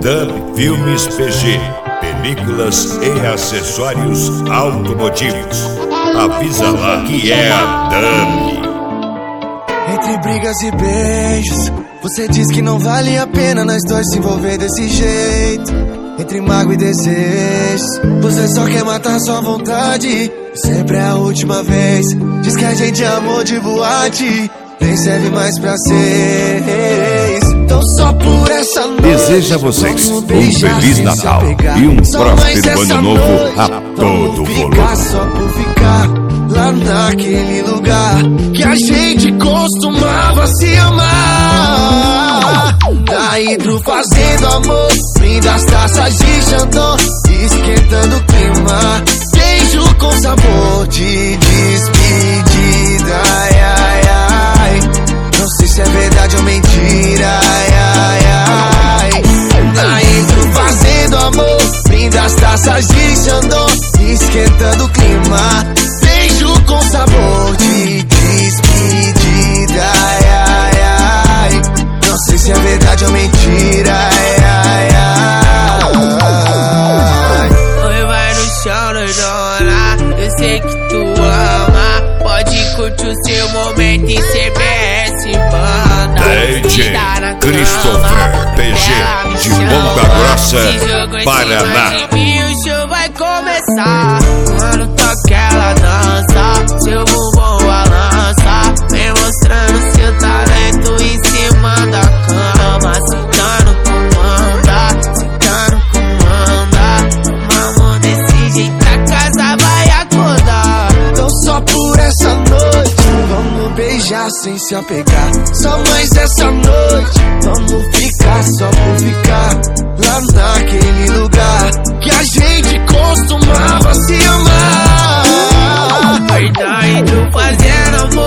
Dub Filmes PG, películas e acessórios automotivos. Avisa lá que é a Dub. Entre brigas e beijos, você diz que não vale a pena nós dois se envolver desse jeito. Entre mágoa e desejos, você só quer matar sua vontade. Sempre é a última vez. Diz que a gente amou de boate, nem serve mais pra ser. Então só por essa noite Deseja a vocês um Feliz Natal e um próspero Ano Novo a todo volume. Só por ficar lá naquele lugar que a gente costumava se amar. Da Hidro fazendo amor, brindo as taças de Xandão, esquentando o clima. Beijo com sabor de despedida. Ai, ai, ai. Não sei se é verdade ou mentira. Ai, ai, ai. Da Hidro fazendo amor, brindo as taças de Xandão, esquentando o clima. Beijo com sabor de despedida. Ai, ai, ai. Não sei se é verdade ou mentira. Ai, ai, ai. Oi, vai no chão, doidona. Eu sei que tu ama. Pode curtir o seu momento em CBS Banda. DJ Christopher PG de Ponta Grossa, Paraná. E o show vai começar. Quando toca ela dança, seu bumbum balança, vem mostrando seu talento em cima da cama. Sentando comanda, mamão desse jeito a casa vai acordar. Então só por essa noite vamos beijar sem se apegar. Só mais essa noite vamos ficar só por ficar lá naquele lugar que a gente costumava se amar. Vai tá indo fazendo amor,